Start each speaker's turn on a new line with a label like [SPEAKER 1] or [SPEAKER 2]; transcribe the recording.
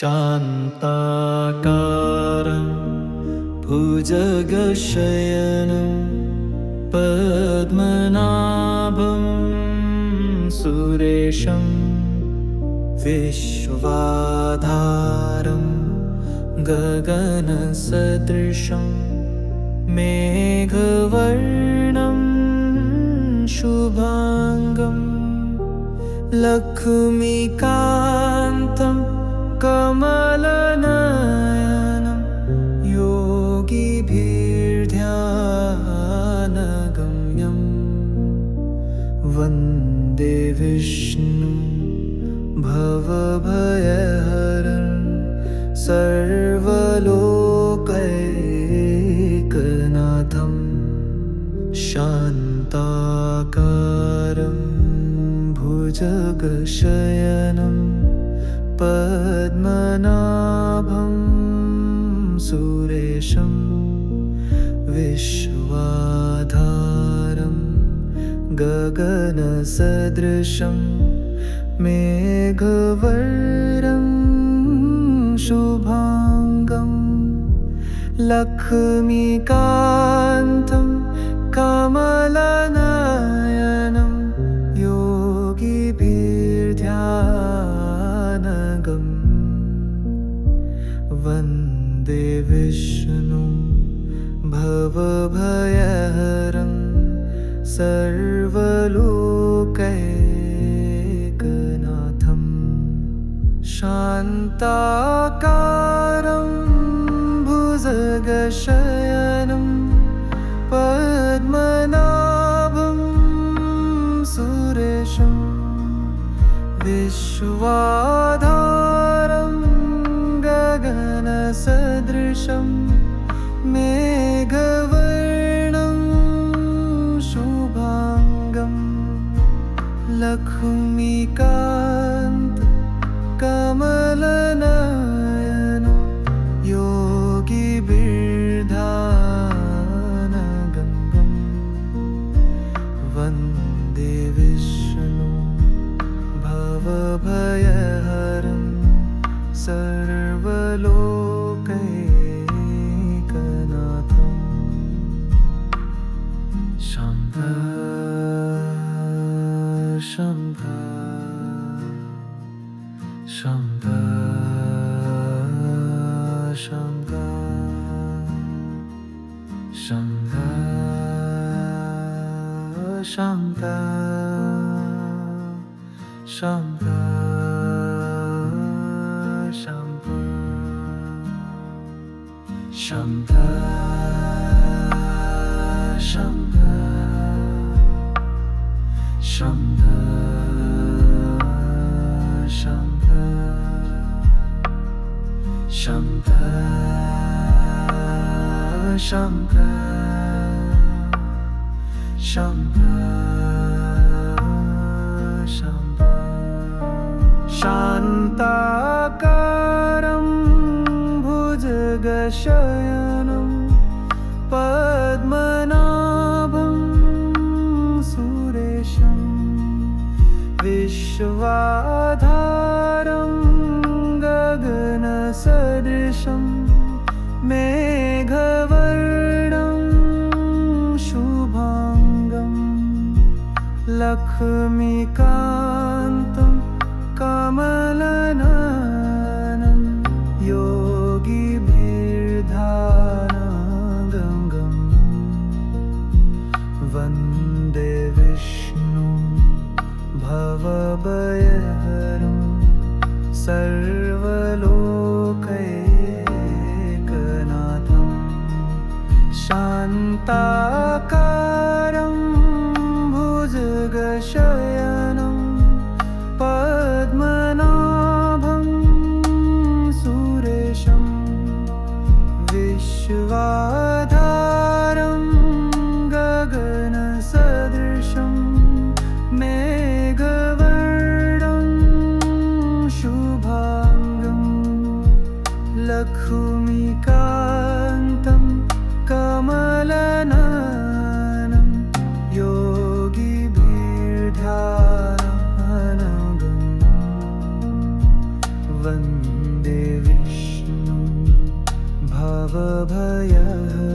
[SPEAKER 1] शान्ताकारं भुजगशयनं पद्मनाभं सुरेशं विश्वाधारं गगनसदृशं मेघवर्णं शुभांगं लक्ष्मीकान्तं कमलनयनं योगिभिर्ध्यानगम्यं वन्दे विष्णुं भवभयहरं सर्वलोकैकनाथं शान्ताकारं भुजगशयनं पद्मनाभं सुरेशं विश्वाधारं गगनसदृशं मेघवर्णं शुभांगं लक्ष्मीकान्तं कमलनयनं योगिभिर्ध्यानगम्यं वन्दे विष्णुं भवभयहरं सर्वलोकैकनाथं शान्ताकारं भुजगशयनं पद्मनाभं सुरेशं विश्वाधारं गगनसदृशं मेघवर्णं शुभांगं लक्ष्मीकान्तं कमलनयनं योगिभिर्ध्यानगम्यं वन्दे विष्णुं भवभयहरं सर्वलोकैकनाथं शम्भो शम्भो शम्भो शम्भो शम्भो शम्भो शम्भो शम्भो शम्भो शम्भो शम्भो शम्भो शम्भो शम्भो शम्भो शम्भो शान्ताकारं भुजगशयनं पद्मनाभं सुरेशं विश्वाधारं गगनसदृशं मेघवर्णं शुभांगं लक्ष्मीकान्तं कमलनयनं योगिभिर्ध्यानगम्यं वन्दे विष्णुं भवभयहरं सर्वलोकैकनाथं शान्ताकारं भुजगशयनं पद्मनाभं सुरेशं विश्वाधारं गगनसदृशं मेघवर्णं शुभांगं लक्ष्मीकान्तं कमलनयनं योगिभिर्ध्यानगम्यं वन्दे विष्णु भवभयहरं